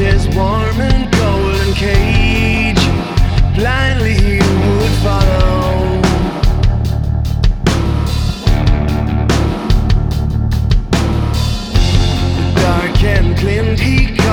his warm and golden cage, blindly he would follow. Dark and glint he